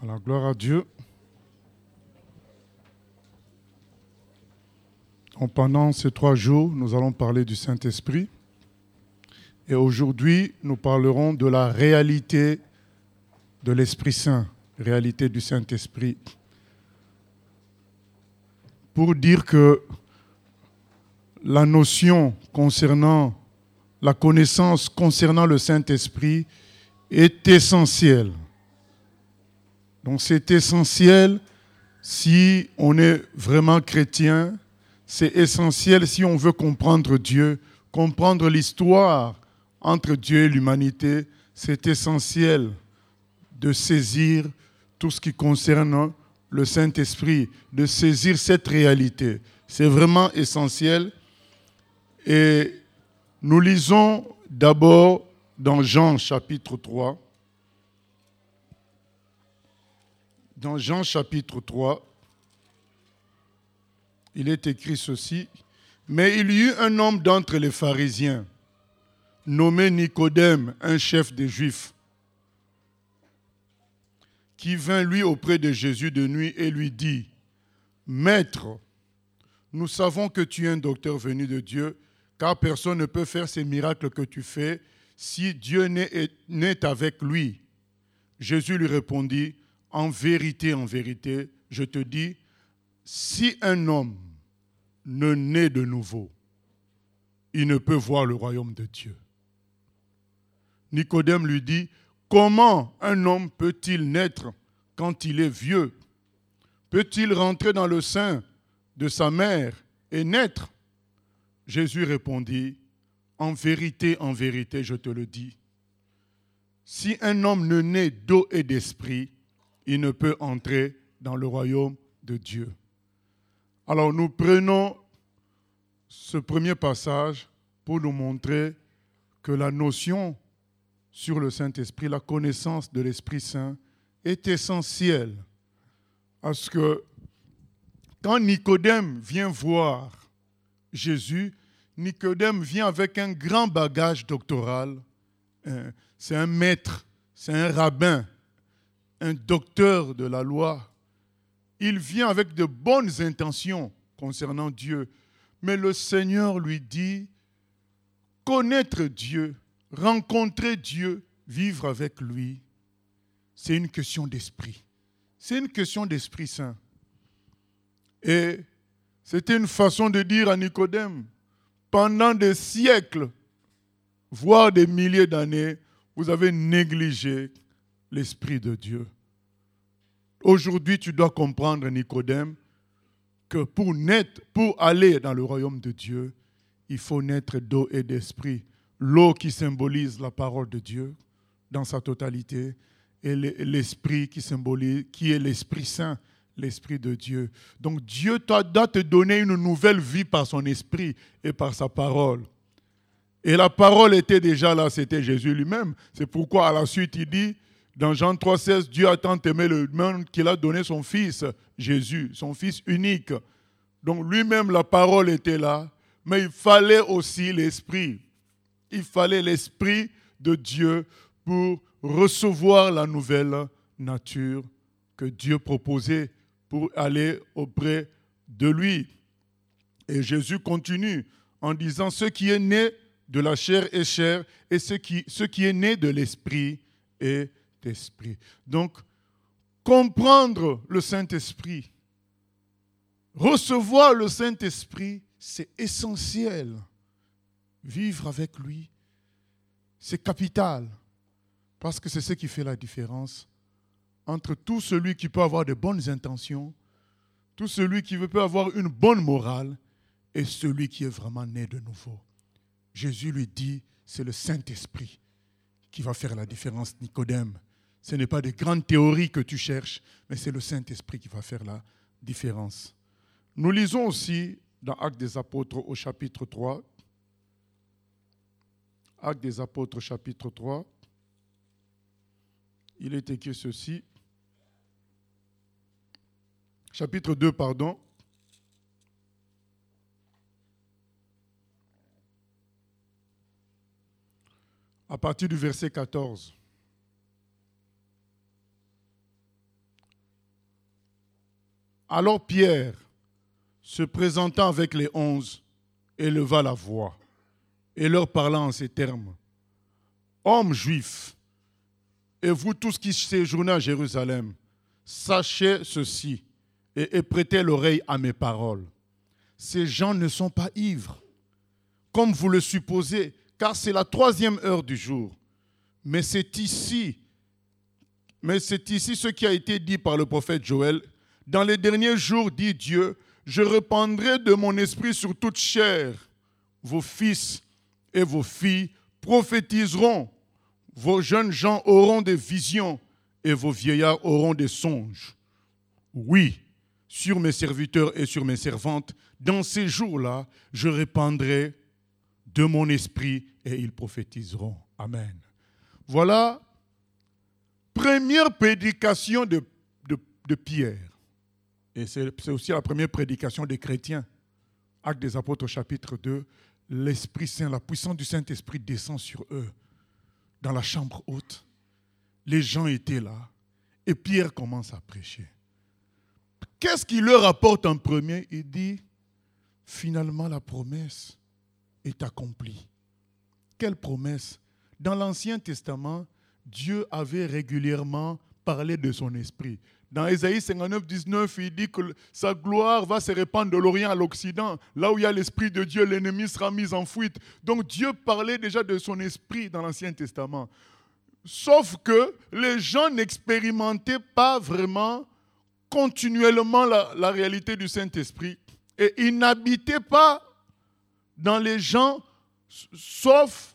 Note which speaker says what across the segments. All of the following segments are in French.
Speaker 1: Alors, gloire à Dieu. Donc, pendant ces 3 jours, nous allons parler du Saint-Esprit. Et aujourd'hui, nous parlerons de la réalité de l'Esprit Saint, réalité du Saint-Esprit. Pour dire que la notion concernant, la connaissance concernant le Saint-Esprit est essentielle. Donc c'est essentiel si on est vraiment chrétien, c'est essentiel si on veut comprendre Dieu, comprendre l'histoire entre Dieu et l'humanité, c'est essentiel de saisir tout ce qui concerne le Saint-Esprit, de saisir cette réalité. C'est vraiment essentiel. Et nous lisons d'abord dans Jean chapitre 3. Dans Jean chapitre 3, il est écrit ceci. Mais il y eut un homme d'entre les pharisiens, nommé Nicodème, un chef des Juifs, qui vint lui auprès de Jésus de nuit et lui dit, « Maître, nous savons que tu es un docteur venu de Dieu, car personne ne peut faire ces miracles que tu fais si Dieu n'est avec lui. » Jésus lui répondit, « En vérité, je te dis, si un homme ne naît de nouveau, il ne peut voir le royaume de Dieu. » Nicodème lui dit, « Comment un homme peut-il naître quand il est vieux? Peut-il rentrer dans le sein de sa mère et naître? » Jésus répondit, « En vérité, je te le dis, si un homme ne naît d'eau et d'esprit, il ne peut entrer dans le royaume de Dieu. » Alors nous prenons ce premier passage pour nous montrer que la notion sur le Saint-Esprit, la connaissance de l'Esprit Saint est essentielle. Parce que quand Nicodème vient voir Jésus, Nicodème vient avec un grand bagage doctoral. C'est un maître, c'est un rabbin, un docteur de la loi. Il vient avec de bonnes intentions concernant Dieu. Mais le Seigneur lui dit, connaître Dieu, rencontrer Dieu, vivre avec lui, c'est une question d'esprit. C'est une question d'Esprit Saint. Et c'était une façon de dire à Nicodème, pendant des siècles, voire des milliers d'années, vous avez négligé l'Esprit de Dieu. Aujourd'hui, tu dois comprendre, Nicodème, que pour aller dans le royaume de Dieu, il faut naître d'eau et d'esprit. L'eau qui symbolise la parole de Dieu dans sa totalité et l'esprit qui est l'Esprit Saint, l'Esprit de Dieu. Donc Dieu doit te donner une nouvelle vie par son esprit et par sa parole. Et la parole était déjà là, c'était Jésus lui-même. C'est pourquoi à la suite il dit, dans Jean 3,16, Dieu a tant aimé le monde qu'il a donné son Fils, Jésus, son Fils unique. Donc lui-même, la parole était là, mais il fallait aussi l'Esprit. Il fallait l'Esprit de Dieu pour recevoir la nouvelle nature que Dieu proposait pour aller auprès de lui. Et Jésus continue en disant, ce qui est né de la chair est chair, et ce qui est né de l'Esprit est esprit. Donc, comprendre le Saint-Esprit, recevoir le Saint-Esprit, c'est essentiel. Vivre avec lui, c'est capital. Parce que c'est ce qui fait la différence entre tout celui qui peut avoir de bonnes intentions, tout celui qui peut avoir une bonne morale et celui qui est vraiment né de nouveau. Jésus lui dit, c'est le Saint-Esprit qui va faire la différence, Nicodème. Ce n'est pas de grandes théories que tu cherches, mais c'est le Saint-Esprit qui va faire la différence. Nous lisons aussi dans Actes des Apôtres au chapitre 3. Actes des Apôtres chapitre 3. Il est écrit ceci. Chapitre 2, pardon. À partir du verset 14. Alors Pierre, se présentant avec les 11, éleva la voix et leur parla en ces termes. Hommes juifs, et vous tous qui séjournez à Jérusalem, sachez ceci et prêtez l'oreille à mes paroles. Ces gens ne sont pas ivres, comme vous le supposez, car c'est la 3e heure du jour. Mais c'est ici ce qui a été dit par le prophète Joël. Dans les derniers jours, dit Dieu, je répandrai de mon esprit sur toute chair. Vos fils et vos filles prophétiseront. Vos jeunes gens auront des visions et vos vieillards auront des songes. Oui, sur mes serviteurs et sur mes servantes, dans ces jours-là, je répandrai de mon esprit et ils prophétiseront. Amen. Voilà, première prédication de Pierre. Et c'est aussi la première prédication des chrétiens. Actes des Apôtres, chapitre 2, l'Esprit Saint, la puissance du Saint-Esprit descend sur eux dans la chambre haute. Les gens étaient là et Pierre commence à prêcher. Qu'est-ce qu'il leur apporte en premier? Il dit, finalement la promesse est accomplie. Quelle promesse? Dans l'Ancien Testament, Dieu avait régulièrement parlé de son esprit. Dans Ésaïe 59, 19, il dit que sa gloire va se répandre de l'Orient à l'Occident. Là où il y a l'Esprit de Dieu, l'ennemi sera mis en fuite. Donc Dieu parlait déjà de son esprit dans l'Ancien Testament. Sauf que les gens n'expérimentaient pas vraiment continuellement la réalité du Saint-Esprit. Et ils n'habitaient pas dans les gens, sauf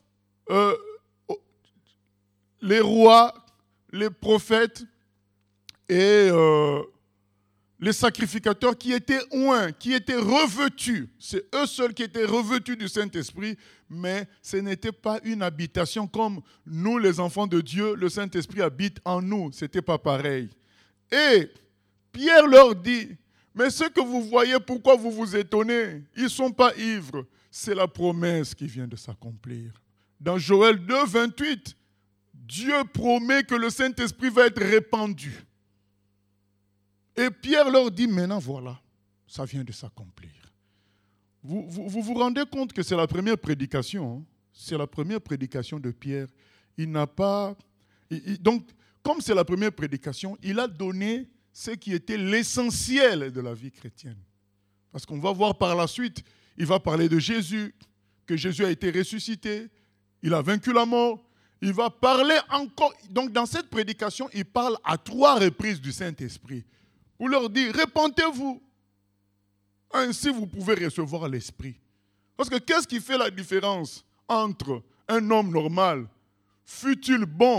Speaker 1: les rois, les prophètes et les sacrificateurs qui étaient oints, qui étaient revêtus. C'est eux seuls qui étaient revêtus du Saint-Esprit, mais ce n'était pas une habitation comme nous, les enfants de Dieu, le Saint-Esprit habite en nous. Ce n'était pas pareil. Et Pierre leur dit, mais ce que vous voyez, pourquoi vous vous étonnez? Ils ne sont pas ivres. C'est la promesse qui vient de s'accomplir. Dans Joël 2, 28, Dieu promet que le Saint-Esprit va être répandu. Et Pierre leur dit, maintenant voilà, ça vient de s'accomplir. Vous vous rendez compte que c'est la première prédication, hein? C'est la première prédication de Pierre. Il n'a pas... donc, comme c'est la première prédication, il a donné ce qui était l'essentiel de la vie chrétienne. Parce qu'on va voir par la suite, il va parler de Jésus, que Jésus a été ressuscité, il a vaincu la mort. Il va parler encore. Donc, dans cette prédication, il parle à 3 reprises du Saint-Esprit. Pour leur dire, répentez-vous. Ainsi, vous pouvez recevoir l'Esprit. Parce que qu'est-ce qui fait la différence entre un homme normal, fut-il bon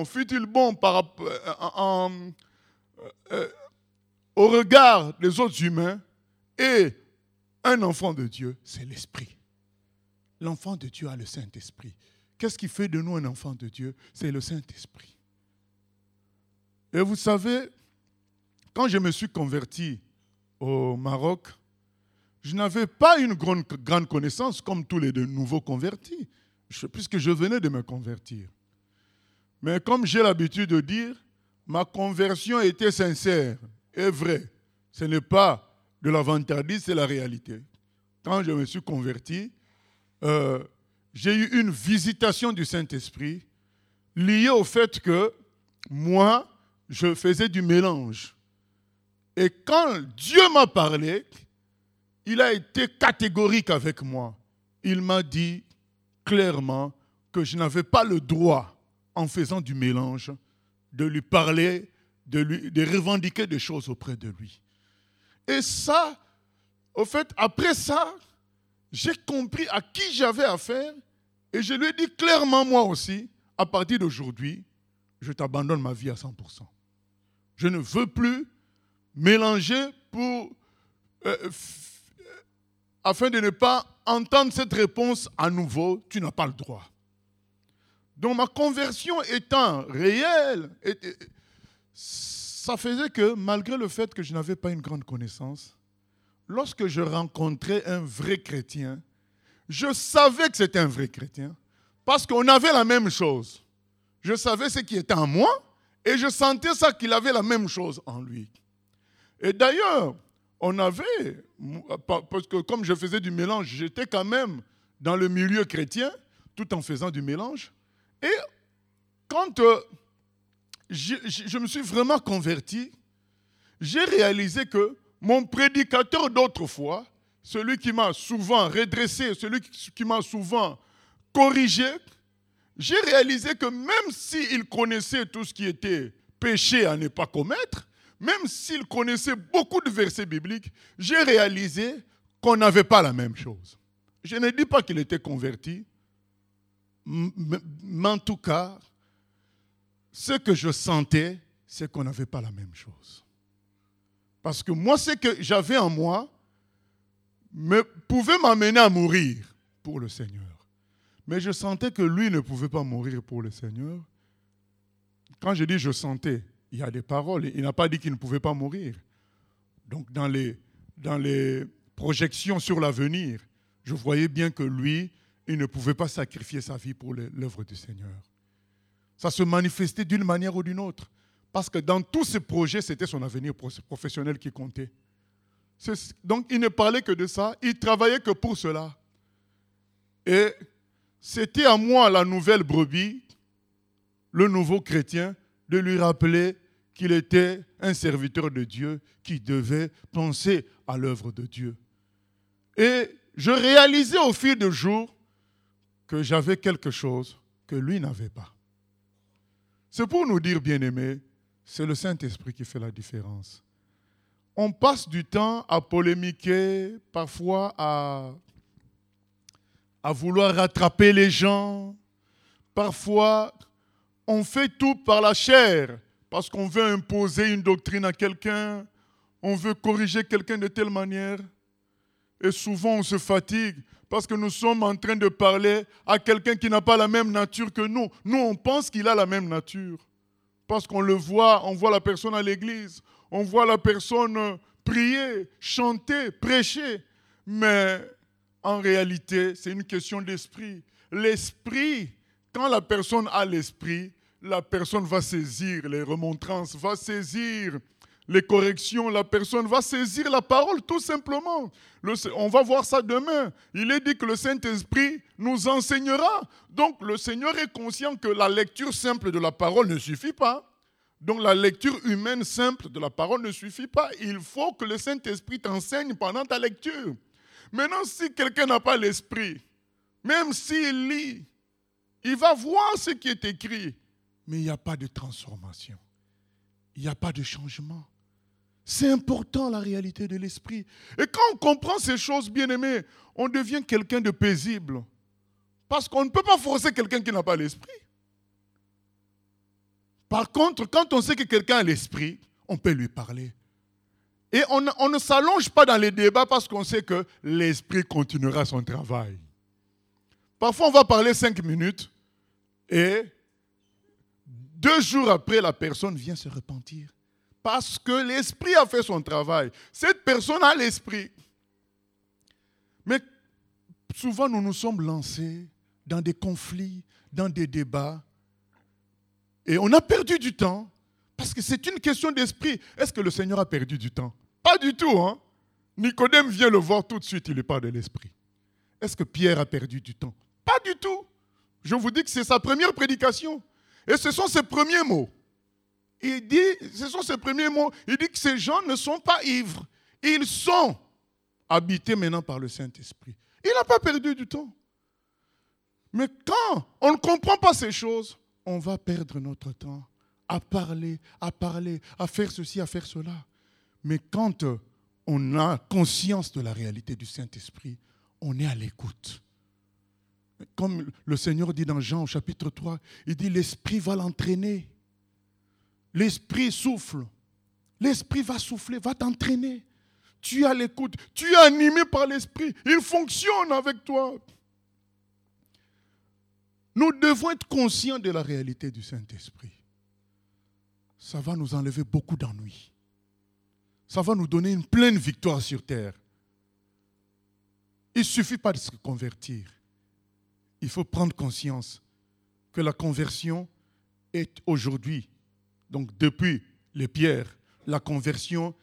Speaker 1: au regard des autres humains, et un enfant de Dieu? C'est l'Esprit. L'enfant de Dieu a le Saint-Esprit. Qu'est-ce qui fait de nous un enfant de Dieu? C'est le Saint-Esprit. Et vous savez, quand je me suis converti au Maroc, je n'avais pas une grande connaissance comme tous les nouveaux convertis, puisque je venais de me convertir. Mais comme j'ai l'habitude de dire, ma conversion était sincère et vraie. Ce n'est pas de la vantardise, c'est la réalité. Quand je me suis converti, j'ai eu une visitation du Saint-Esprit liée au fait que moi, je faisais du mélange. Et quand Dieu m'a parlé, il a été catégorique avec moi. Il m'a dit clairement que je n'avais pas le droit, en faisant du mélange, de lui parler, de revendiquer des choses auprès de lui. Et ça, au fait, après ça, j'ai compris à qui j'avais affaire et je lui ai dit clairement moi aussi, à partir d'aujourd'hui, je t'abandonne ma vie à 100%. Je ne veux plus mélanger afin de ne pas entendre cette réponse à nouveau, tu n'as pas le droit. Donc ma conversion étant réelle, ça faisait que malgré le fait que je n'avais pas une grande connaissance, lorsque je rencontrais un vrai chrétien, je savais que c'était un vrai chrétien parce qu'on avait la même chose. Je savais ce qui était en moi et je sentais ça qu'il avait la même chose en lui. Et d'ailleurs, on avait, parce que comme je faisais du mélange, j'étais quand même dans le milieu chrétien, tout en faisant du mélange. Et quand je me suis vraiment converti, j'ai réalisé que mon prédicateur d'autrefois, celui qui m'a souvent redressé, celui qui m'a souvent corrigé, j'ai réalisé que même s'il connaissait tout ce qui était péché à ne pas commettre, même s'il connaissait beaucoup de versets bibliques, j'ai réalisé qu'on n'avait pas la même chose. Je ne dis pas qu'il était converti, mais en tout cas, ce que je sentais, c'est qu'on n'avait pas la même chose. Parce que moi, ce que j'avais en moi pouvait m'amener à mourir pour le Seigneur. Mais je sentais que lui ne pouvait pas mourir pour le Seigneur. Quand je dis je sentais, il y a des paroles. Il n'a pas dit qu'il ne pouvait pas mourir. Donc dans les projections sur l'avenir, je voyais bien que lui, il ne pouvait pas sacrifier sa vie pour l'œuvre du Seigneur. Ça se manifestait d'une manière ou d'une autre. Parce que dans tous ces projets, c'était son avenir professionnel qui comptait. Donc il ne parlait que de ça, il travaillait que pour cela. Et c'était à moi, la nouvelle brebis, le nouveau chrétien, de lui rappeler qu'il était un serviteur de Dieu qui devait penser à l'œuvre de Dieu. Et je réalisais au fil des jours que j'avais quelque chose que lui n'avait pas. C'est pour nous dire, bien-aimés, c'est le Saint-Esprit qui fait la différence. On passe du temps à polémiquer, parfois à vouloir rattraper les gens. Parfois, on fait tout par la chair, parce qu'on veut imposer une doctrine à quelqu'un, on veut corriger quelqu'un de telle manière. Et souvent, on se fatigue, parce que nous sommes en train de parler à quelqu'un qui n'a pas la même nature que nous. Nous, on pense qu'il a la même nature. Parce qu'on le voit, on voit la personne à l'église, on voit la personne prier, chanter, prêcher. Mais en réalité, c'est une question d'esprit. L'esprit, quand la personne a l'esprit, la personne va saisir les remontrances, va saisir les corrections, la personne va saisir la parole tout simplement. On va voir ça demain. Il est dit que le Saint-Esprit nous enseignera. Donc le Seigneur est conscient que la lecture simple de la parole ne suffit pas. Donc la lecture humaine simple de la parole ne suffit pas. Il faut que le Saint-Esprit t'enseigne pendant ta lecture. Maintenant, si quelqu'un n'a pas l'esprit, même s'il lit, il va voir ce qui est écrit, mais il n'y a pas de transformation. Il n'y a pas de changement. C'est important, la réalité de l'esprit. Et quand on comprend ces choses, bien-aimés, on devient quelqu'un de paisible. Parce qu'on ne peut pas forcer quelqu'un qui n'a pas l'esprit. Par contre, quand on sait que quelqu'un a l'esprit, on peut lui parler. Et on ne s'allonge pas dans les débats parce qu'on sait que l'esprit continuera son travail. Parfois, on va parler 5 minutes et 2 jours après, la personne vient se repentir. Parce que l'esprit a fait son travail. Cette personne a l'esprit. Mais souvent, nous nous sommes lancés dans des conflits, dans des débats. Et on a perdu du temps. Parce que c'est une question d'esprit. Est-ce que le Seigneur a perdu du temps? Pas du tout. Hein? Nicodème vient le voir tout de suite, il lui parle de l'esprit. Est-ce que Pierre a perdu du temps? Pas du tout. Je vous dis que c'est sa première prédication. Et ce sont ses premiers mots. Ce sont ses premiers mots. Il dit que ces gens ne sont pas ivres. Ils sont habités maintenant par le Saint-Esprit. Il n'a pas perdu du temps. Mais quand on ne comprend pas ces choses, on va perdre notre temps à parler, à faire ceci, à faire cela. Mais quand on a conscience de la réalité du Saint-Esprit, on est à l'écoute. Comme le Seigneur dit dans Jean au chapitre 3, il dit l'Esprit va l'entraîner. L'Esprit souffle. L'Esprit va souffler, va t'entraîner. Tu es à l'écoute, tu es animé par l'Esprit. Il fonctionne avec toi. Nous devons être conscients de la réalité du Saint-Esprit. Ça va nous enlever beaucoup d'ennuis. Ça va nous donner une pleine victoire sur terre. Il ne suffit pas de se convertir. Il faut prendre conscience que la conversion est aujourd'hui, donc depuis les pierres, la conversion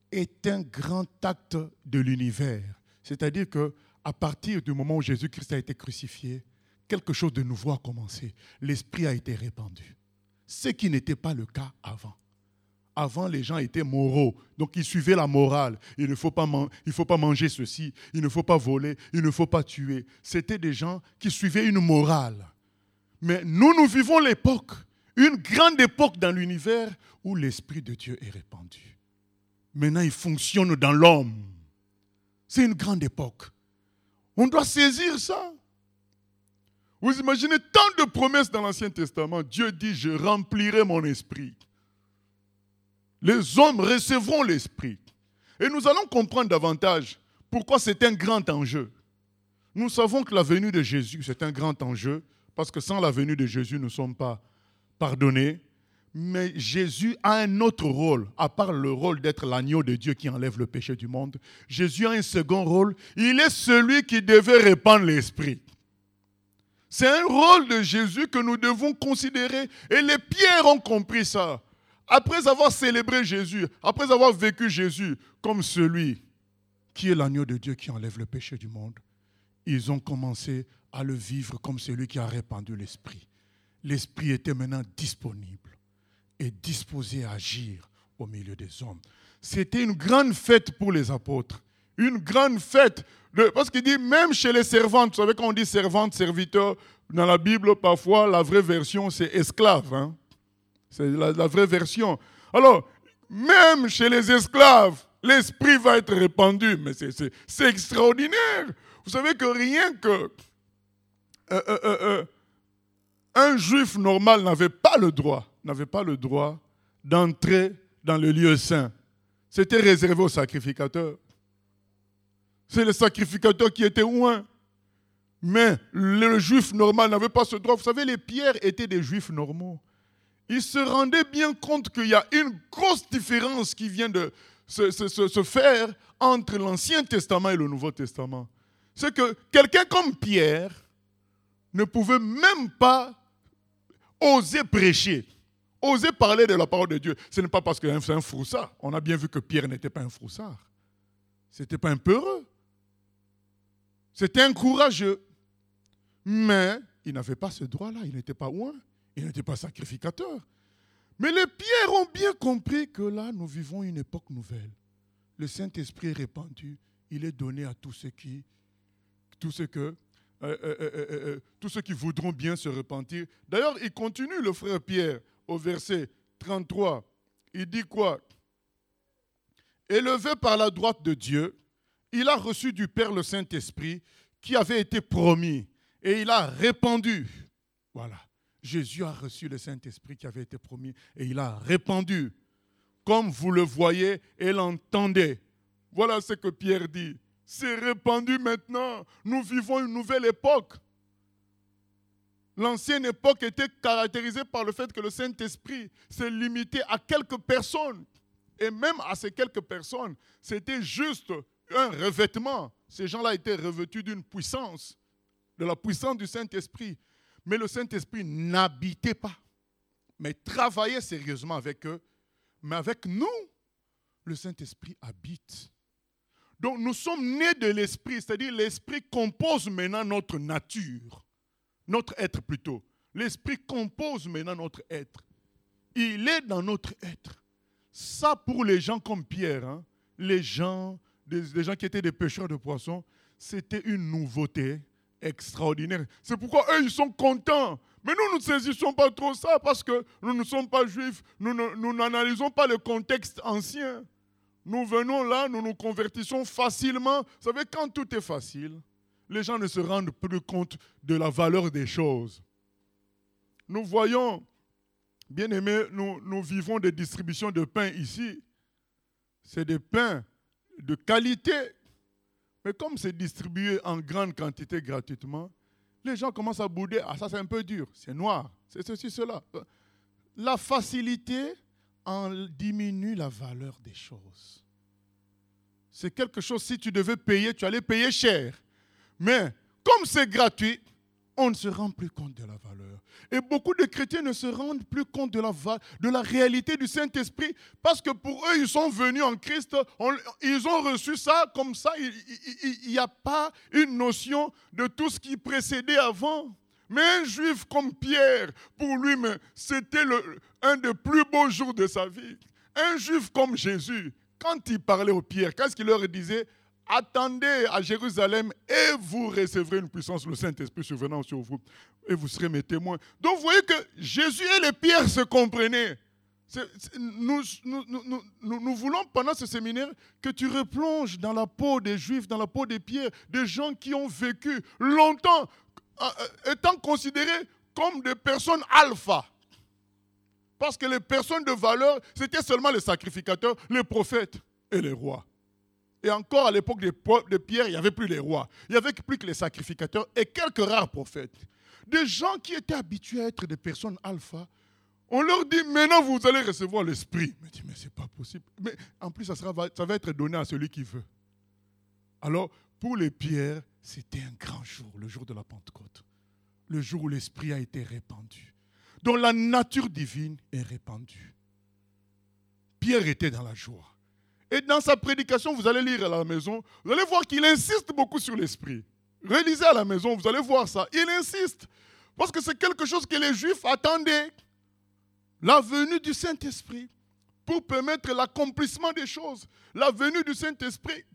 Speaker 1: est un grand acte de l'univers. C'est-à-dire qu'à partir du moment où Jésus-Christ a été crucifié, quelque chose de nouveau a commencé. L'Esprit a été répandu. Ce qui n'était pas le cas avant. Avant, les gens étaient moraux, donc ils suivaient la morale. Il ne faut pas manger ceci, il ne faut pas voler, il ne faut pas tuer. C'était des gens qui suivaient une morale. Mais nous vivons l'époque, une grande époque dans l'univers où l'Esprit de Dieu est répandu. Maintenant, il fonctionne dans l'homme. C'est une grande époque. On doit saisir ça. Vous imaginez tant de promesses dans l'Ancien Testament. Dieu dit, je remplirai mon esprit. Les hommes recevront l'esprit. Et nous allons comprendre davantage pourquoi c'est un grand enjeu. Nous savons que la venue de Jésus, c'est un grand enjeu, parce que sans la venue de Jésus, nous ne sommes pas pardonnés. Mais Jésus a un autre rôle, à part le rôle d'être l'agneau de Dieu qui enlève le péché du monde. Jésus a un second rôle. Il est celui qui devait répandre l'esprit. C'est un rôle de Jésus que nous devons considérer. Et les Pierres ont compris ça. Après avoir célébré Jésus, après avoir vécu Jésus comme celui qui est l'agneau de Dieu qui enlève le péché du monde, ils ont commencé à le vivre comme celui qui a répandu l'esprit. L'esprit était maintenant disponible et disposé à agir au milieu des hommes. C'était une grande fête pour les apôtres. Une grande fête. Parce qu'il dit, même chez les servantes, vous savez quand on dit servante, serviteur, dans la Bible, parfois, la vraie version, c'est esclave. Hein? C'est la vraie version. Alors, même chez les esclaves, l'esprit va être répandu. Mais c'est extraordinaire. Vous savez que rien que un juif normal n'avait pas le droit d'entrer dans le lieu saint. C'était réservé aux sacrificateurs. C'est le sacrificateur qui était loin. Mais le juif normal n'avait pas ce droit. Vous savez, les Pierres étaient des juifs normaux. Ils se rendaient bien compte qu'il y a une grosse différence qui vient de se faire entre l'Ancien Testament et le Nouveau Testament. C'est que quelqu'un comme Pierre ne pouvait même pas oser prêcher, oser parler de la parole de Dieu. Ce n'est pas parce que c'est un froussard. On a bien vu que Pierre n'était pas un froussard. Ce n'était pas un peureux. C'était un courageux. Mais il n'avait pas ce droit-là. Il n'était pas loin. Il n'était pas sacrificateur. Mais les Pierres ont bien compris que là, nous vivons une époque nouvelle. Le Saint-Esprit est répandu. Il est donné à tous ceux qui voudront bien se repentir. D'ailleurs, il continue, le frère Pierre, au verset 33. Il dit quoi? Élevé par la droite de Dieu, il a reçu du Père le Saint-Esprit qui avait été promis. Et il a répandu. Voilà. Jésus a reçu le Saint-Esprit qui avait été promis et il a répandu. Comme vous le voyez et l'entendez. Voilà ce que Pierre dit. C'est répandu maintenant. Nous vivons une nouvelle époque. L'ancienne époque était caractérisée par le fait que le Saint-Esprit s'est limité à quelques personnes. Et même à ces quelques personnes, c'était juste un revêtement. Ces gens-là étaient revêtus d'une puissance, de la puissance du Saint-Esprit. Mais le Saint-Esprit n'habitait pas, mais travaillait sérieusement avec eux. Mais avec nous, le Saint-Esprit habite. Donc nous sommes nés de l'Esprit, c'est-à-dire l'Esprit compose maintenant notre nature, notre être plutôt. L'Esprit compose maintenant notre être. Il est dans notre être. Ça pour les gens comme Pierre, hein, les gens qui étaient des pêcheurs de poissons, c'était une nouveauté extraordinaire. C'est pourquoi eux, ils sont contents. Mais nous ne saisissons pas trop ça parce que nous ne sommes pas juifs. Nous n'analysons pas le contexte ancien. Nous venons là, nous nous convertissons facilement. Vous savez, quand tout est facile, les gens ne se rendent plus compte de la valeur des choses. Nous voyons, bien aimés, nous vivons des distributions de pain ici. C'est des pains de qualité. Mais comme c'est distribué en grande quantité gratuitement, les gens commencent à bouder. Ah, ça c'est un peu dur, c'est noir, c'est ceci, cela. La facilité en diminue la valeur des choses. C'est quelque chose, si tu devais payer, tu allais payer cher. Mais comme c'est gratuit, on ne se rend plus compte de la valeur. Et beaucoup de chrétiens ne se rendent plus compte de la réalité du Saint-Esprit parce que pour eux, ils sont venus en Christ, ils ont reçu ça comme ça. Il n'y a pas une notion de tout ce qui précédait avant. Mais un juif comme Pierre, pour lui, c'était un des plus beaux jours de sa vie. Un juif comme Jésus, quand il parlait aux Pierre, qu'est-ce qu'il leur disait? Attendez à Jérusalem et vous recevrez une puissance, le Saint-Esprit survenant sur vous, et vous serez mes témoins. Donc vous voyez que Jésus et les pierres se comprenaient. Nous voulons pendant ce séminaire que tu replonges dans la peau des Juifs, dans la peau des pierres, des gens qui ont vécu longtemps, étant considérés comme des personnes alpha. Parce que les personnes de valeur, c'était seulement les sacrificateurs, les prophètes et les rois. Et encore à l'époque de Pierre, il n'y avait plus les rois. Il n'y avait plus que les sacrificateurs et quelques rares prophètes. Des gens qui étaient habitués à être des personnes alpha. On leur dit, maintenant vous allez recevoir l'Esprit. Mais c'est pas possible. Mais en plus, ça va être donné à celui qui veut. Alors, pour les pierres, c'était un grand jour, le jour de la Pentecôte. Le jour où l'Esprit a été répandu. Dont la nature divine est répandue. Pierre était dans la joie. Et dans sa prédication, vous allez lire à la maison, vous allez voir qu'il insiste beaucoup sur l'Esprit. Relisez à la maison, vous allez voir ça. Il insiste. Parce que c'est quelque chose que les Juifs attendaient. La venue du Saint-Esprit pour permettre l'accomplissement des choses. La venue du Saint-Esprit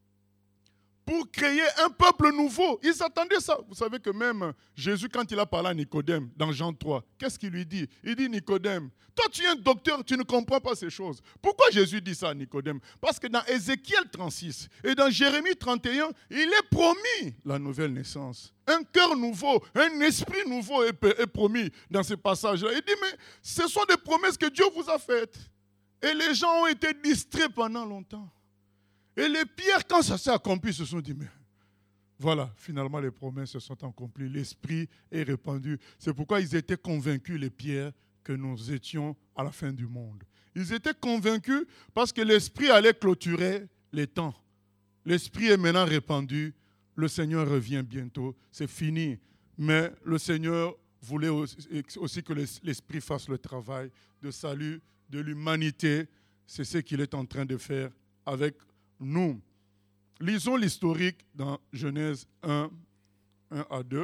Speaker 1: pour créer un peuple nouveau. Ils s'attendaient ça. Vous savez que même Jésus, quand il a parlé à Nicodème, dans Jean 3, qu'est-ce qu'il lui dit? Il dit, Nicodème, toi tu es un docteur, tu ne comprends pas ces choses. Pourquoi Jésus dit ça à Nicodème? Parce que dans Ézéchiel 36 et dans Jérémie 31, il est promis la nouvelle naissance. Un cœur nouveau, un esprit nouveau est promis dans ce passage-là. Il dit, mais ce sont des promesses que Dieu vous a faites. Et les gens ont été distraits pendant longtemps. Et les pierres, quand ça s'est accompli, se sont dit, mais voilà, finalement les promesses se sont accomplies, l'Esprit est répandu. C'est pourquoi ils étaient convaincus, les pierres, que nous étions à la fin du monde. Ils étaient convaincus parce que l'Esprit allait clôturer les temps. L'Esprit est maintenant répandu, le Seigneur revient bientôt, c'est fini. Mais le Seigneur voulait aussi que l'Esprit fasse le travail de salut de l'humanité. C'est ce qu'il est en train de faire avec nous. Lisons l'historique dans Genèse 1 à 2.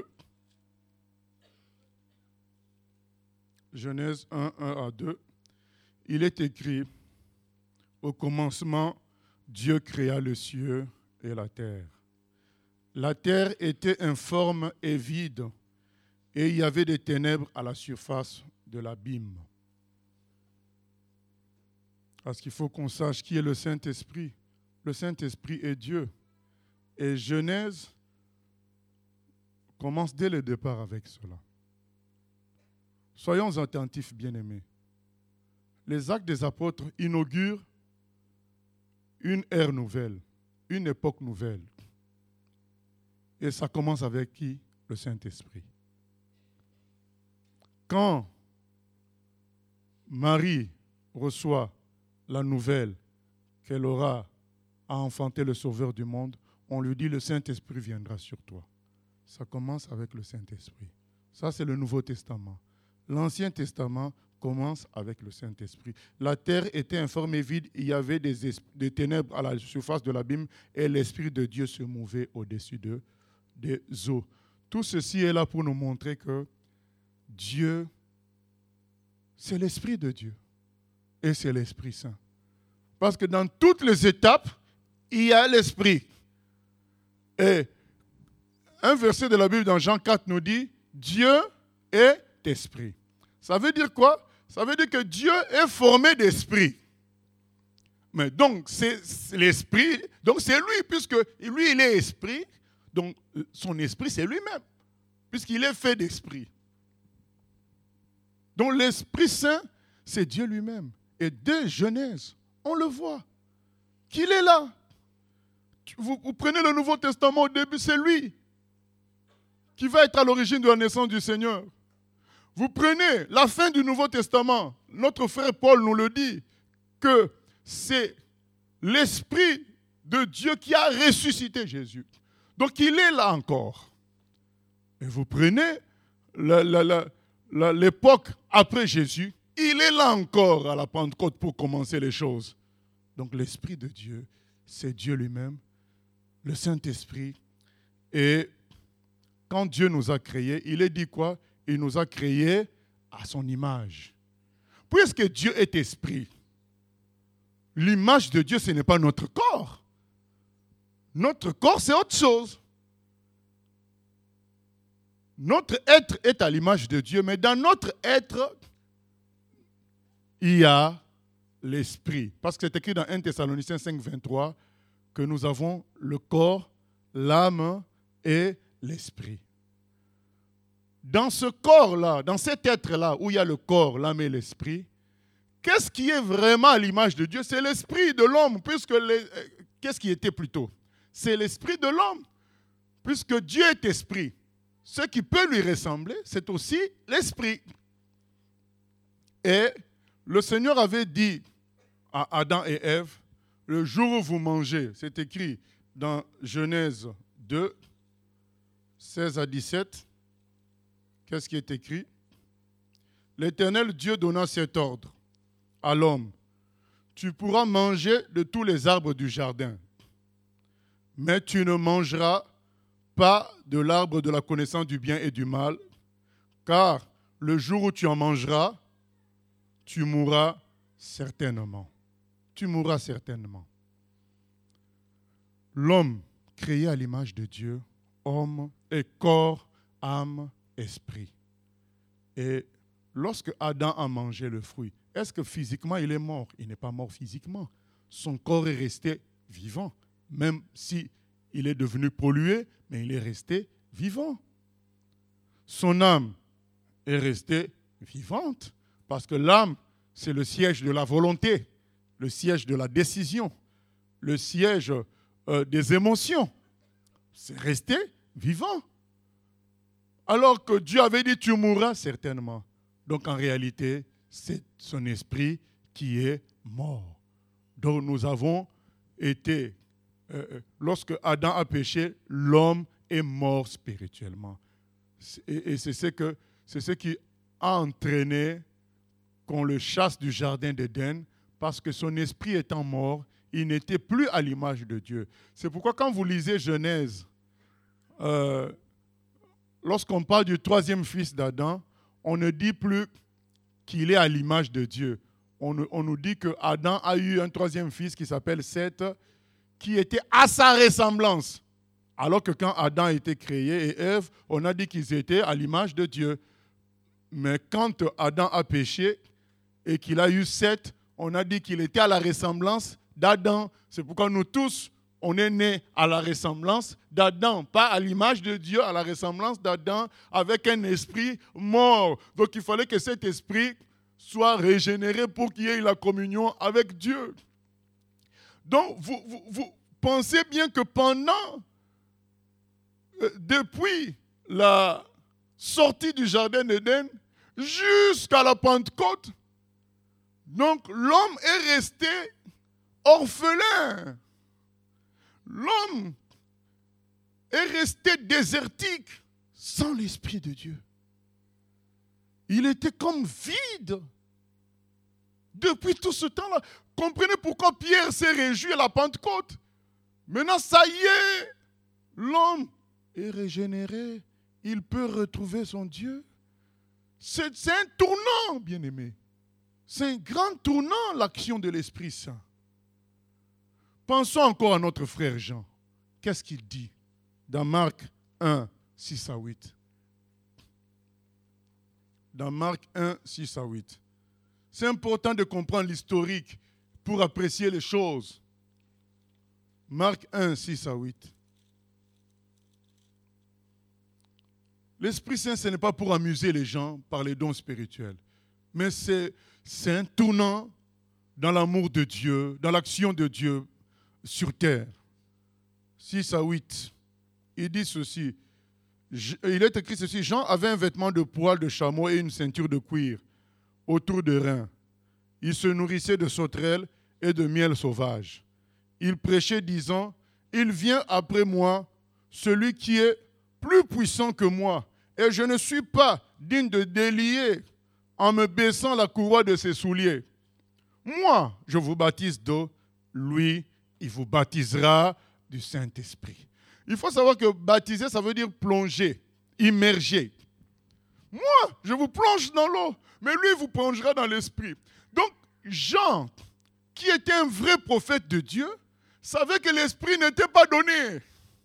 Speaker 1: Genèse 1 à 2. Il est écrit, au commencement, Dieu créa les cieux et la terre. La terre était informe et vide, et il y avait des ténèbres à la surface de l'abîme. Parce qu'il faut qu'on sache qui est le Saint-Esprit. Le Saint-Esprit est Dieu. Et Genèse commence dès le départ avec cela. Soyons attentifs, bien-aimés. Les Actes des Apôtres inaugurent une ère nouvelle, une époque nouvelle. Et ça commence avec qui? Le Saint-Esprit. Quand Marie reçoit la nouvelle qu'elle aura à enfanter le Sauveur du monde, on lui dit le Saint-Esprit viendra sur toi. Ça commence avec le Saint-Esprit. Ça, c'est le Nouveau Testament. L'Ancien Testament commence avec le Saint-Esprit. La terre était informe et vide, il y avait des ténèbres à la surface de l'abîme et l'Esprit de Dieu se mouvait au-dessus des eaux. Tout ceci est là pour nous montrer que Dieu, c'est l'Esprit de Dieu et c'est l'Esprit Saint. Parce que dans toutes les étapes, il y a l'Esprit. Et un verset de la Bible dans Jean 4 nous dit, Dieu est esprit. Ça veut dire quoi? Ça veut dire que Dieu est formé d'esprit. Mais donc, c'est l'esprit, donc c'est lui, puisque lui, il est esprit, donc son esprit, c'est lui-même, puisqu'il est fait d'esprit. Donc l'Esprit Saint, c'est Dieu lui-même. Et dès Genèse, on le voit, qu'il est là. Vous prenez le Nouveau Testament au début, c'est lui qui va être à l'origine de la naissance du Seigneur. Vous prenez la fin du Nouveau Testament, notre frère Paul nous le dit, que c'est l'Esprit de Dieu qui a ressuscité Jésus. Donc il est là encore. Et vous prenez l'époque après Jésus, il est là encore à la Pentecôte pour commencer les choses. Donc l'Esprit de Dieu, c'est Dieu lui-même, le Saint-Esprit. Et quand Dieu nous a créés, il est dit quoi? Il nous a créés à son image. Puisque Dieu est esprit, l'image de Dieu, ce n'est pas notre corps. Notre corps, c'est autre chose. Notre être est à l'image de Dieu, mais dans notre être, il y a l'esprit. Parce que c'est écrit dans 1 Thessaloniciens 5, 23 que nous avons le corps, l'âme et l'esprit. Dans ce corps-là, dans cet être-là, où il y a le corps, l'âme et l'esprit, qu'est-ce qui est vraiment à l'image de Dieu? C'est l'esprit de l'homme, puisque qu'est-ce qui était plutôt? C'est l'esprit de l'homme, puisque Dieu est esprit. Ce qui peut lui ressembler, c'est aussi l'esprit. Et le Seigneur avait dit à Adam et Ève, le jour où vous mangez, c'est écrit dans Genèse 2, 16 à 17, qu'est-ce qui est écrit? L'Éternel Dieu donna cet ordre à l'homme. Tu pourras manger de tous les arbres du jardin, mais tu ne mangeras pas de l'arbre de la connaissance du bien et du mal, car le jour où tu en mangeras, tu mourras certainement. Tu mourras certainement. L'homme créé à l'image de Dieu, homme et corps, âme, esprit. Et lorsque Adam a mangé le fruit, est-ce que physiquement il est mort? Il n'est pas mort physiquement. Son corps est resté vivant, même si il est devenu pollué, mais il est resté vivant. Son âme est restée vivante, parce que l'âme, c'est le siège de la volonté, le siège de la décision, le siège des émotions. C'est resté vivant. Alors que Dieu avait dit, tu mourras certainement. Donc en réalité, c'est son esprit qui est mort. Donc nous avons été, lorsque Adam a péché, l'homme est mort spirituellement. Et c'est ce qui a entraîné qu'on le chasse du jardin d'Éden, parce que son esprit étant mort, il n'était plus à l'image de Dieu. C'est pourquoi quand vous lisez Genèse, lorsqu'on parle du troisième fils d'Adam, on ne dit plus qu'il est à l'image de Dieu. On nous dit que Adam a eu un troisième fils qui s'appelle Seth, qui était à sa ressemblance. Alors que quand Adam a été créé et Ève, on a dit qu'ils étaient à l'image de Dieu. Mais quand Adam a péché et qu'il a eu Seth, on a dit qu'il était à la ressemblance d'Adam. C'est pourquoi nous tous, on est nés à la ressemblance d'Adam, pas à l'image de Dieu, à la ressemblance d'Adam, avec un esprit mort. Donc il fallait que cet esprit soit régénéré pour qu'il y ait la communion avec Dieu. Donc vous pensez bien que depuis la sortie du jardin d'Éden jusqu'à la Pentecôte, donc l'homme est resté orphelin. L'homme est resté désertique sans l'Esprit de Dieu. Il était comme vide depuis tout ce temps-là. Comprenez pourquoi Pierre s'est réjoui à la Pentecôte. Maintenant, ça y est, l'homme est régénéré. Il peut retrouver son Dieu. C'est un tournant, bien-aimé. C'est un grand tournant, l'action de l'Esprit Saint. Pensons encore à notre frère Jean. Qu'est-ce qu'il dit dans Marc 1, 6 à 8? Dans Marc 1, 6 à 8. C'est important de comprendre l'historique pour apprécier les choses. Marc 1, 6 à 8. L'Esprit Saint, ce n'est pas pour amuser les gens par les dons spirituels, mais c'est un tournant dans l'amour de Dieu, dans l'action de Dieu sur terre. 6 à 8. Il dit ceci. Il est écrit ceci. Jean avait un vêtement de poil de chameau et une ceinture de cuir autour des reins. Il se nourrissait de sauterelles et de miel sauvage. Il prêchait disant, il vient après moi, celui qui est plus puissant que moi, et je ne suis pas digne de délier en me baissant la courroie de ses souliers. Moi, je vous baptise d'eau, lui, il vous baptisera du Saint-Esprit. Il faut savoir que baptiser, ça veut dire plonger, immerger. Moi, je vous plonge dans l'eau, mais lui, il vous plongera dans l'Esprit. Donc, Jean, qui était un vrai prophète de Dieu, savait que l'Esprit n'était pas donné.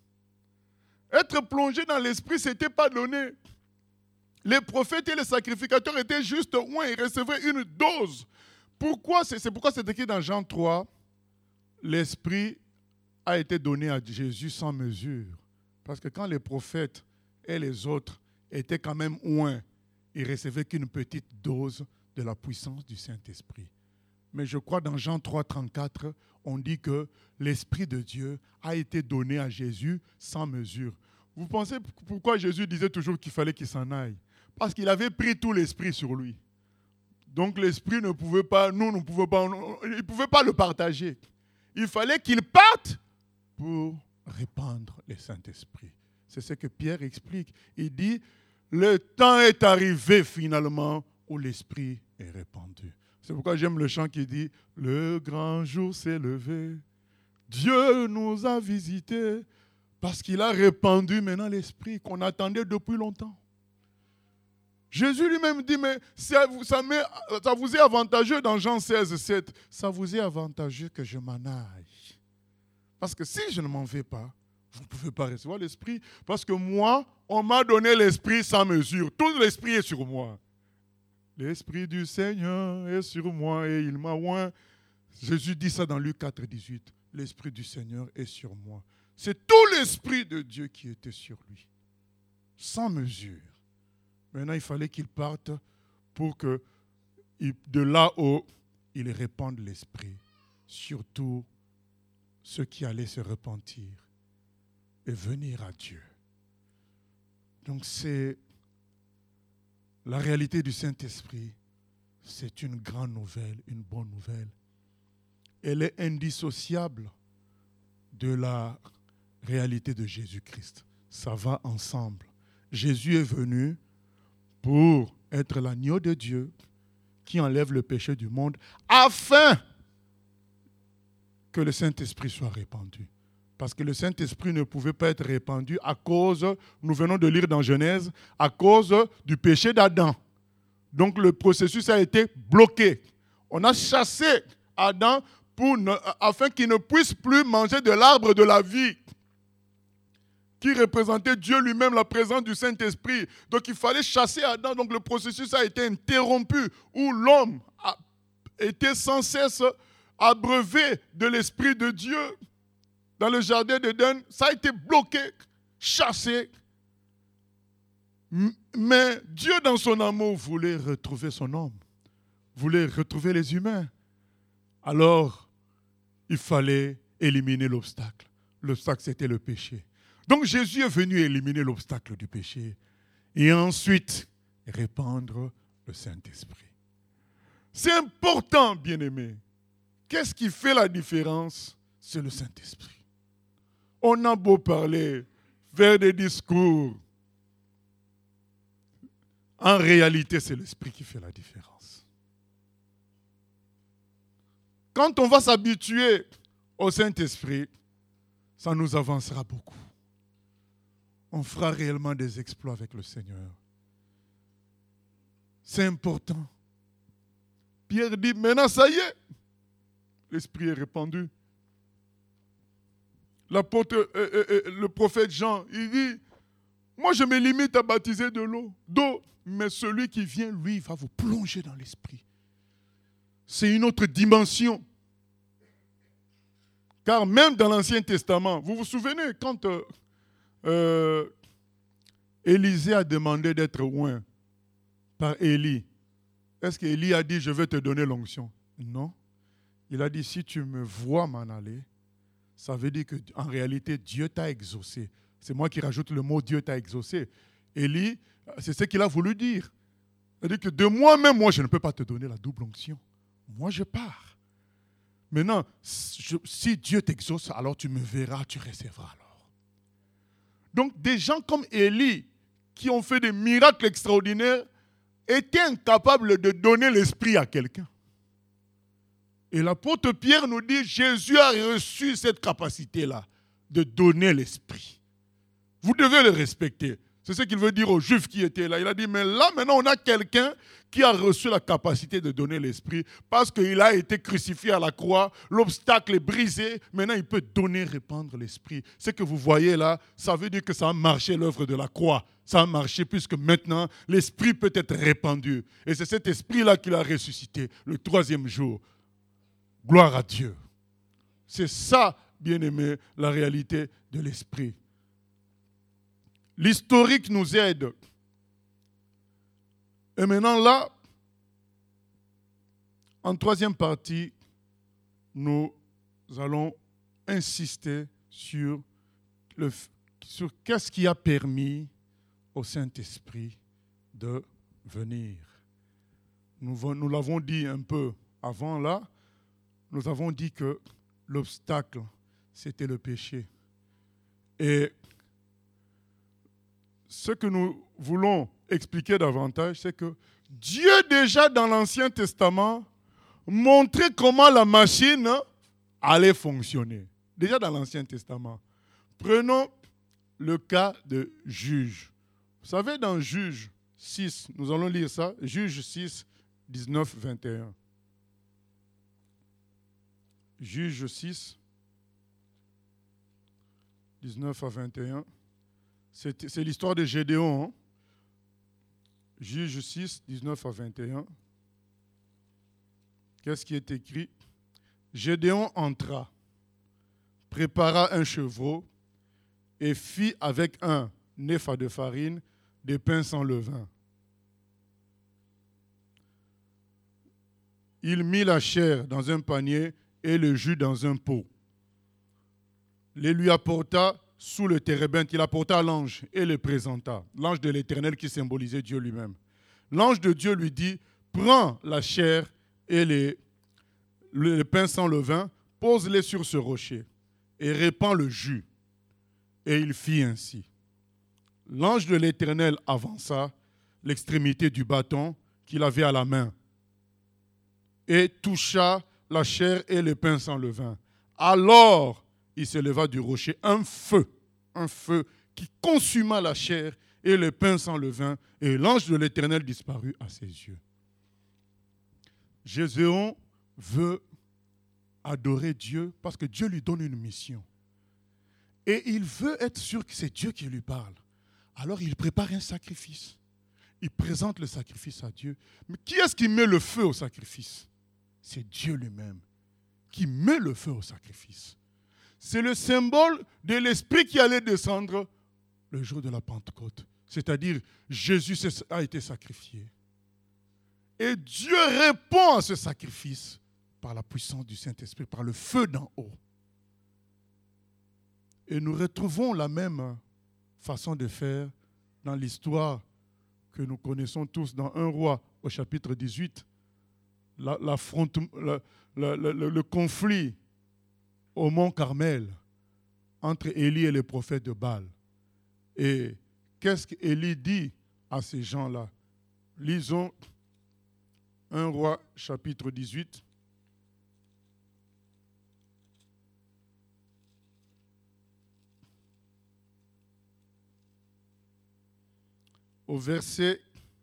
Speaker 1: Être plongé dans l'Esprit, ce n'était pas donné. Les prophètes et les sacrificateurs étaient juste oints, ils recevaient une dose. C'est pourquoi c'est écrit dans Jean 3, l'Esprit a été donné à Jésus sans mesure. Parce que quand les prophètes et les autres étaient quand même oints, ils recevaient qu'une petite dose de la puissance du Saint-Esprit. Mais je crois dans Jean 3, 34, on dit que l'Esprit de Dieu a été donné à Jésus sans mesure. Vous pensez pourquoi Jésus disait toujours qu'il fallait qu'il s'en aille? Parce qu'il avait pris tout l'Esprit sur lui. Donc l'Esprit ne pouvait pas, il ne pouvait pas le partager. Il fallait qu'il parte pour répandre le Saint-Esprit. C'est ce que Pierre explique. Il dit, le temps est arrivé finalement où l'Esprit est répandu. C'est pourquoi j'aime le chant qui dit, le grand jour s'est levé, Dieu nous a visités, parce qu'il a répandu maintenant l'Esprit qu'on attendait depuis longtemps. Jésus lui-même dit, mais ça vous est avantageux dans Jean 16, 7. Ça vous est avantageux que je m'en aille. Parce que si je ne m'en vais pas, vous ne pouvez pas recevoir l'Esprit. Parce que moi, on m'a donné l'Esprit sans mesure. Tout l'Esprit est sur moi. L'Esprit du Seigneur est sur moi et il m'a oint. Jésus dit ça dans Luc 4, 18. L'Esprit du Seigneur est sur moi. C'est tout l'Esprit de Dieu qui était sur lui. Sans mesure. Maintenant, il fallait qu'il parte pour que, de là-haut, il répande l'Esprit sur tous ceux qui allaient se repentir et venir à Dieu. Donc, c'est la réalité du Saint-Esprit. C'est une grande nouvelle, une bonne nouvelle. Elle est indissociable de la réalité de Jésus-Christ. Ça va ensemble. Jésus est venu pour être l'agneau de Dieu qui enlève le péché du monde afin que le Saint-Esprit soit répandu. Parce que le Saint-Esprit ne pouvait pas être répandu à cause, nous venons de lire dans Genèse, à cause du péché d'Adam. Donc le processus a été bloqué. On a chassé Adam afin qu'il ne puisse plus manger de l'arbre de la vie, qui représentait Dieu lui-même, la présence du Saint-Esprit. Donc il fallait chasser Adam. Donc le processus a été interrompu, où l'homme a été sans cesse abreuvé de l'Esprit de Dieu. Dans le jardin d'Éden, ça a été bloqué, chassé. Mais Dieu, dans son amour, voulait retrouver son homme, voulait retrouver les humains. Alors, il fallait éliminer l'obstacle. L'obstacle, c'était le péché. Donc Jésus est venu éliminer l'obstacle du péché et ensuite répandre le Saint-Esprit. C'est important, bien-aimés. Qu'est-ce qui fait la différence? C'est le Saint-Esprit. On a beau parler, faire des discours. En réalité, c'est l'Esprit qui fait la différence. Quand on va s'habituer au Saint-Esprit, ça nous avancera beaucoup. On fera réellement des exploits avec le Seigneur. C'est important. Pierre dit, maintenant ça y est, l'Esprit est répandu. Le prophète Jean, il dit, moi je me limite à baptiser d'eau, mais celui qui vient, lui, va vous plonger dans l'Esprit. C'est une autre dimension. Car même dans l'Ancien Testament, vous vous souvenez quand Élisée a demandé d'être oint par Élie. Est-ce qu'Élie a dit, je vais te donner l'onction? Non. Il a dit, si tu me vois m'en aller, ça veut dire qu'en réalité, Dieu t'a exaucé. C'est moi qui rajoute le mot Dieu t'a exaucé. Élie, c'est ce qu'il a voulu dire. Il a dit que de moi-même, moi, je ne peux pas te donner la double onction. Moi, je pars. Maintenant, si Dieu t'exauce, alors tu me verras, tu recevras alors. Donc des gens comme Élie, qui ont fait des miracles extraordinaires, étaient incapables de donner l'esprit à quelqu'un. Et l'apôtre Pierre nous dit, Jésus a reçu cette capacité-là de donner l'esprit. Vous devez le respecter. C'est ce qu'il veut dire aux Juifs qui étaient là. Il a dit, mais là, maintenant, on a quelqu'un qui a reçu la capacité de donner l'esprit parce qu'il a été crucifié à la croix, l'obstacle est brisé, maintenant il peut donner, répandre l'esprit. Ce que vous voyez là, ça veut dire que ça a marché l'œuvre de la croix. Ça a marché puisque maintenant, l'esprit peut être répandu. Et c'est cet esprit-là qu'il a ressuscité le 3e jour. Gloire à Dieu. C'est ça, bien-aimé, la réalité de l'esprit. L'historique nous aide. Et maintenant là, en 3e partie, nous allons insister sur qu'est-ce qui a permis au Saint-Esprit de venir. Nous l'avons dit un peu avant là, nous avons dit que l'obstacle, c'était le péché. Et ce que nous voulons expliquer davantage, c'est que Dieu déjà dans l'Ancien Testament montrait comment la machine allait fonctionner. Déjà dans l'Ancien Testament. Prenons le cas de Juge. Vous savez, dans Juge 6, nous allons lire ça, Juge 6, 19, 21. Juge 6, 19 à 21. C'est l'histoire de Gédéon. Hein? Juge 6, 19 à 21. Qu'est-ce qui est écrit? Gédéon entra, prépara un chevreau et fit avec un épha de farine des pains sans levain. Il mit la chair dans un panier et le jus dans un pot. Les lui apporta sous le térébinthe, il apporta l'ange et le présenta. L'ange de l'Éternel qui symbolisait Dieu lui-même. L'ange de Dieu lui dit, prends la chair et les pains sans levain, pose-les sur ce rocher et répands le jus. Et il fit ainsi. L'ange de l'Éternel avança l'extrémité du bâton qu'il avait à la main et toucha la chair et les pains sans levain. Alors, il se leva du rocher un feu qui consuma la chair et le pain sans levain, et l'ange de l'Éternel disparut à ses yeux. Gédéon veut adorer Dieu parce que Dieu lui donne une mission. Et il veut être sûr que c'est Dieu qui lui parle. Alors il prépare un sacrifice. Il présente le sacrifice à Dieu. Mais qui est-ce qui met le feu au sacrifice? C'est Dieu lui-même qui met le feu au sacrifice. C'est le symbole de l'Esprit qui allait descendre le jour de la Pentecôte. C'est-à-dire, Jésus a été sacrifié. Et Dieu répond à ce sacrifice par la puissance du Saint-Esprit, par le feu d'en haut. Et nous retrouvons la même façon de faire dans l'histoire que nous connaissons tous dans 1 Roi au chapitre 18. Le conflit au mont Carmel entre Élie et les prophètes de Baal. Et qu'est-ce qu'Élie dit à ces gens-là? Lisons 1 Roi chapitre 18. Au verset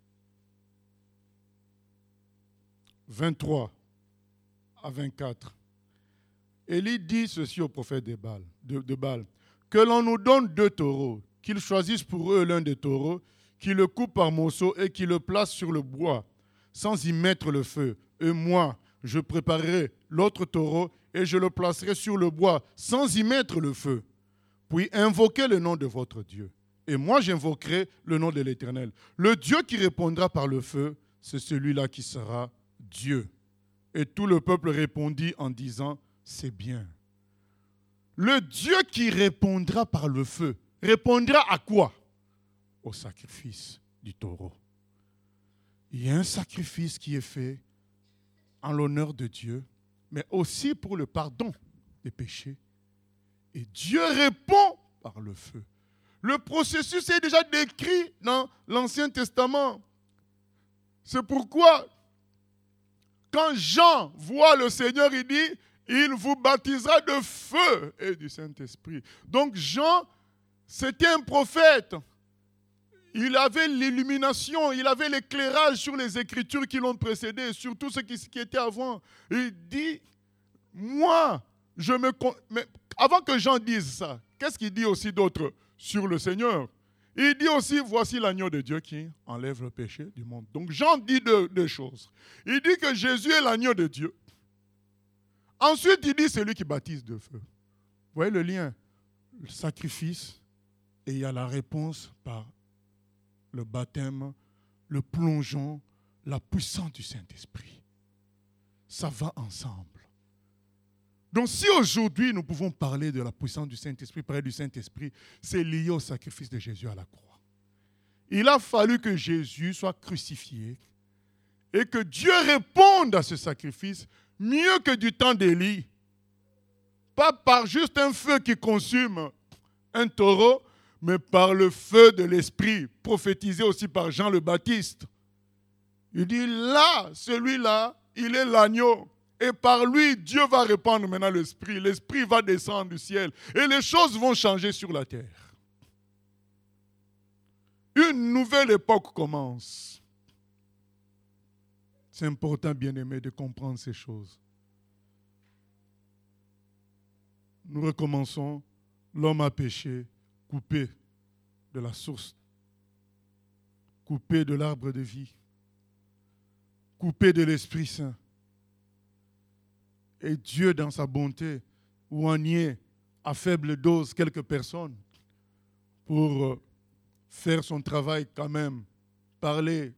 Speaker 1: 23 à 24. Élie dit ceci au prophète de Baal, que l'on nous donne 2 taureaux, qu'ils choisissent pour eux l'un des taureaux, qu'ils le coupent par morceaux et qu'ils le placent sur le bois, sans y mettre le feu. Et moi, je préparerai l'autre taureau et je le placerai sur le bois, sans y mettre le feu. Puis invoquez le nom de votre Dieu. Et moi, j'invoquerai le nom de l'Éternel. Le Dieu qui répondra par le feu, c'est celui-là qui sera Dieu. Et tout le peuple répondit en disant, c'est bien. Le Dieu qui répondra par le feu, répondra à quoi? Au sacrifice du taureau. Il y a un sacrifice qui est fait en l'honneur de Dieu, mais aussi pour le pardon des péchés. Et Dieu répond par le feu. Le processus est déjà décrit dans l'Ancien Testament. C'est pourquoi, quand Jean voit le Seigneur, il dit, il vous baptisera de feu et du Saint-Esprit. Donc Jean, c'était un prophète. Il avait l'illumination, il avait l'éclairage sur les Écritures qui l'ont précédé, sur tout ce qui était avant. Il dit, moi, mais avant que Jean dise ça, qu'est-ce qu'il dit aussi d'autre sur le Seigneur? Il dit aussi, voici l'agneau de Dieu qui enlève le péché du monde. Donc Jean dit deux choses. Il dit que Jésus est l'agneau de Dieu. Ensuite, il dit celui qui baptise de feu. Vous voyez le lien? Le sacrifice, et il y a la réponse par le baptême, le plongeon, la puissance du Saint-Esprit. Ça va ensemble. Donc si aujourd'hui nous pouvons parler de la puissance du Saint-Esprit, parler du Saint-Esprit, c'est lié au sacrifice de Jésus à la croix. Il a fallu que Jésus soit crucifié et que Dieu réponde à ce sacrifice mieux que du temps d'Élie. Pas par juste un feu qui consume un taureau, mais par le feu de l'Esprit, prophétisé aussi par Jean le Baptiste. Il dit là, celui-là, il est l'agneau. Et par lui, Dieu va répandre maintenant l'Esprit. L'Esprit va descendre du ciel. Et les choses vont changer sur la terre. Une nouvelle époque commence. C'est important, bien-aimés, de comprendre ces choses. Nous recommençons. L'homme a péché, coupé de la source, coupé de l'arbre de vie, coupé de l'Esprit Saint. Et Dieu, dans sa bonté, oignait à faible dose quelques personnes pour faire son travail quand même, parler.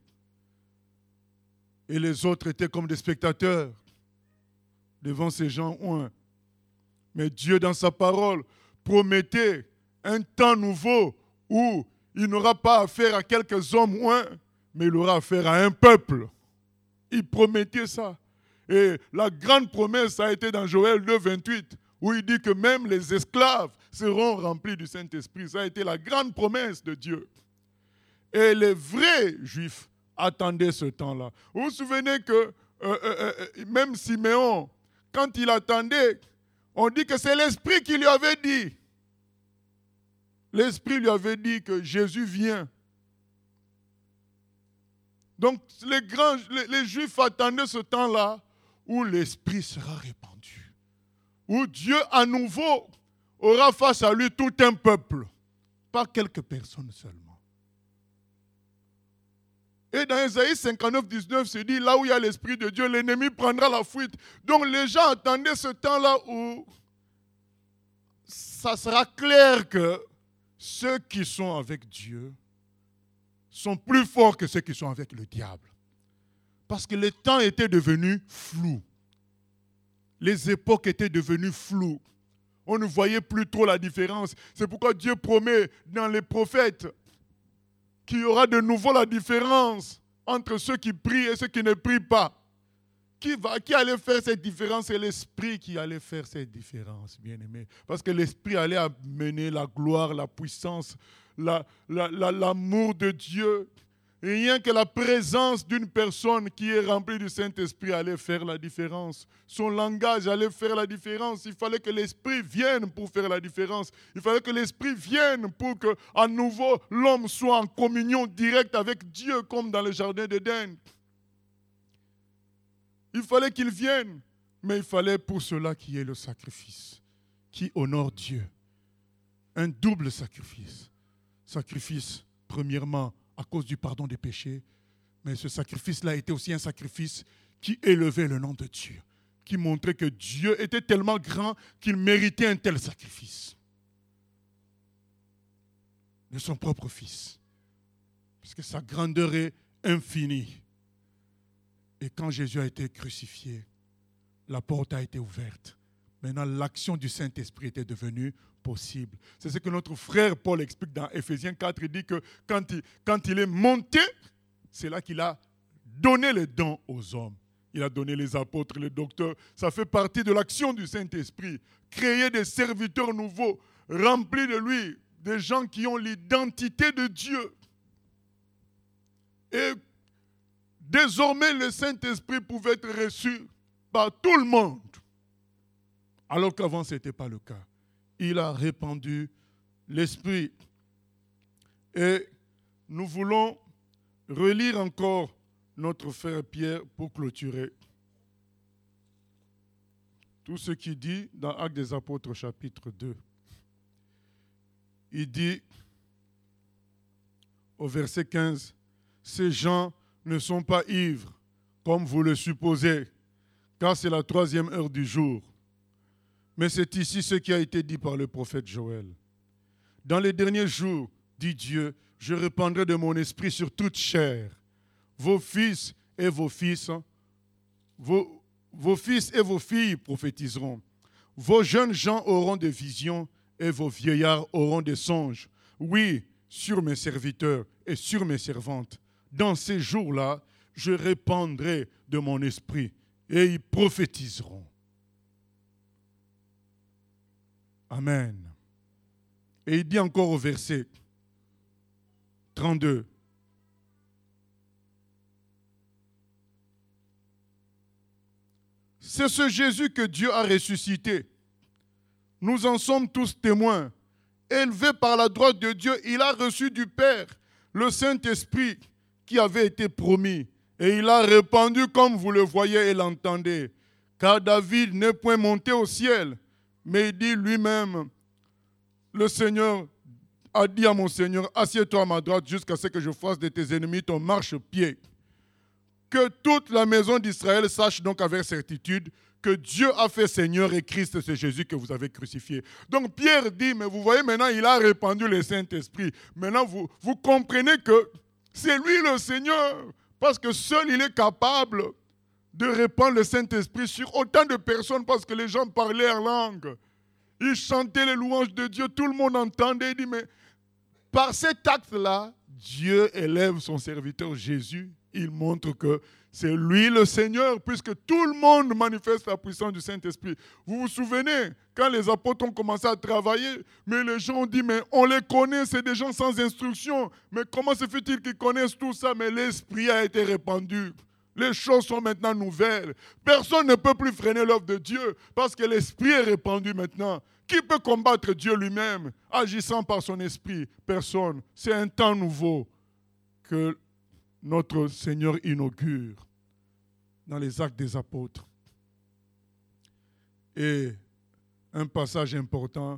Speaker 1: Et les autres étaient comme des spectateurs devant ces gens oints. Mais Dieu, dans sa parole, promettait un temps nouveau où il n'aura pas affaire à quelques hommes oints, mais il aura affaire à un peuple. Il promettait ça. Et la grande promesse a été dans Joël 2, 28, où il dit que même les esclaves seront remplis du Saint-Esprit. Ça a été la grande promesse de Dieu. Et les vrais Juifs attendaient ce temps-là. Vous vous souvenez que même Siméon, quand il attendait, on dit que c'est l'Esprit qui lui avait dit. L'Esprit lui avait dit que Jésus vient. Donc les Juifs attendaient ce temps-là où l'Esprit sera répandu. Où Dieu à nouveau aura face à lui tout un peuple. Pas quelques personnes seulement. Et dans Ésaïe 59, 19, c'est dit, là où il y a l'Esprit de Dieu, l'ennemi prendra la fuite. Donc les gens attendaient ce temps-là où ça sera clair que ceux qui sont avec Dieu sont plus forts que ceux qui sont avec le diable. Parce que le temps était devenu flou. Les époques étaient devenues floues. On ne voyait plus trop la différence. C'est pourquoi Dieu promet dans les prophètes qu'il y aura de nouveau la différence entre ceux qui prient et ceux qui ne prient pas. Qui allait faire cette différence? C'est l'Esprit qui allait faire cette différence, bien-aimés. Parce que l'Esprit allait amener la gloire, la puissance, l'amour de Dieu. Rien que la présence d'une personne qui est remplie du Saint-Esprit allait faire la différence. Son langage allait faire la différence. Il fallait que l'Esprit vienne pour faire la différence. Il fallait que l'Esprit vienne pour que, à nouveau, l'homme soit en communion directe avec Dieu, comme dans le jardin d'Éden. Il fallait qu'il vienne, mais il fallait pour cela qu'il y ait le sacrifice qui honore Dieu. Un double sacrifice. Sacrifice, premièrement, à cause du pardon des péchés, mais ce sacrifice-là était aussi un sacrifice qui élevait le nom de Dieu, qui montrait que Dieu était tellement grand qu'il méritait un tel sacrifice de son propre Fils, parce que sa grandeur est infinie. Et quand Jésus a été crucifié, la porte a été ouverte. Maintenant, l'action du Saint-Esprit était devenue possible. C'est ce que notre frère Paul explique dans Éphésiens 4. Il dit que quand il est monté, c'est là qu'il a donné les dons aux hommes. Il a donné les apôtres, les docteurs. Ça fait partie de l'action du Saint-Esprit. Créer des serviteurs nouveaux, remplis de lui, des gens qui ont l'identité de Dieu. Et désormais, le Saint-Esprit pouvait être reçu par tout le monde. Alors qu'avant, ce n'était pas le cas. Il a répandu l'Esprit. Et nous voulons relire encore notre frère Pierre pour clôturer. Tout ce qu'il dit dans Actes des Apôtres chapitre 2. Il dit au verset 15, « Ces gens ne sont pas ivres, comme vous le supposez, car c'est la 3e heure du jour. Mais c'est ici ce qui a été dit par le prophète Joël. Dans les derniers jours, dit Dieu, je répandrai de mon esprit sur toute chair. Vos fils et vos fils, vos fils et vos filles prophétiseront. Vos jeunes gens auront des visions et vos vieillards auront des songes. Oui, sur mes serviteurs et sur mes servantes. Dans ces jours-là, je répandrai de mon esprit et ils prophétiseront. » Amen. Et il dit encore au verset 32. C'est ce Jésus que Dieu a ressuscité. Nous en sommes tous témoins. Élevé par la droite de Dieu, il a reçu du Père le Saint-Esprit qui avait été promis. Et il a répandu comme vous le voyez et l'entendez. Car David n'est point monté au ciel, mais il dit lui-même, le Seigneur a dit à mon Seigneur, assieds-toi à ma droite jusqu'à ce que je fasse de tes ennemis ton marchepied. Que toute la maison d'Israël sache donc avec certitude que Dieu a fait Seigneur et Christ, c'est Jésus que vous avez crucifié. Donc Pierre dit, mais vous voyez maintenant, il a répandu le Saint-Esprit. Maintenant, vous comprenez que c'est lui le Seigneur, parce que seul il est capable de répandre le Saint-Esprit sur autant de personnes, parce que les gens parlaient en langue. Ils chantaient les louanges de Dieu, tout le monde entendait. Il dit, mais par cet acte-là, Dieu élève son serviteur Jésus. Il montre que c'est lui le Seigneur, puisque tout le monde manifeste la puissance du Saint-Esprit. Vous vous souvenez, quand les apôtres ont commencé à travailler, mais les gens ont dit, mais on les connaît, c'est des gens sans instruction. Mais comment se fait-il qu'ils connaissent tout ça? Mais l'Esprit a été répandu. Les choses sont maintenant nouvelles. Personne ne peut plus freiner l'œuvre de Dieu, parce que l'Esprit est répandu maintenant. Qui peut combattre Dieu lui-même, agissant par son Esprit? Personne. C'est un temps nouveau que notre Seigneur inaugure dans les Actes des Apôtres. Et un passage important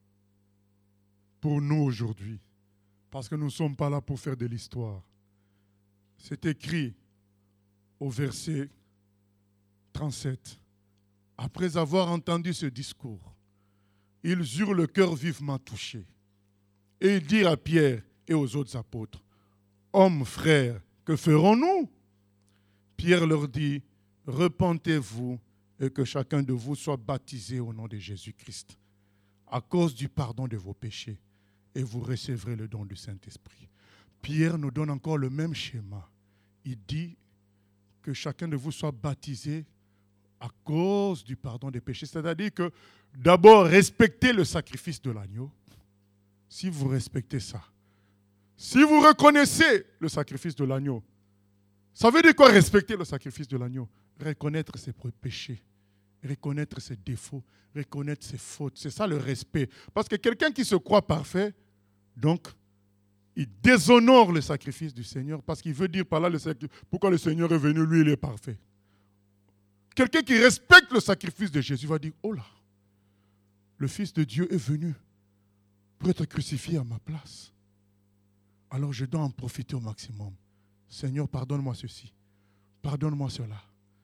Speaker 1: pour nous aujourd'hui, parce que nous ne sommes pas là pour faire de l'histoire. C'est écrit au verset 37. Après avoir entendu ce discours, ils eurent le cœur vivement touché. Et ils dirent à Pierre et aux autres apôtres, « Hommes, frères, que ferons-nous » Pierre leur dit, « Repentez-vous et que chacun de vous soit baptisé au nom de Jésus-Christ, à cause du pardon de vos péchés, et vous recevrez le don du Saint-Esprit. » Pierre nous donne encore le même schéma. Il dit que chacun de vous soit baptisé à cause du pardon des péchés. C'est-à-dire que d'abord, respectez le sacrifice de l'agneau. Si vous respectez ça, si vous reconnaissez le sacrifice de l'agneau, ça veut dire quoi respecter le sacrifice de l'agneau? Reconnaître ses péchés, reconnaître ses défauts, reconnaître ses fautes. C'est ça le respect. Parce que quelqu'un qui se croit parfait, donc, il déshonore le sacrifice du Seigneur parce qu'il veut dire par là pourquoi le Seigneur est venu, lui il est parfait. Quelqu'un qui respecte le sacrifice de Jésus va dire, oh là, le Fils de Dieu est venu pour être crucifié à ma place. Alors je dois en profiter au maximum. Seigneur, pardonne-moi ceci, pardonne-moi cela.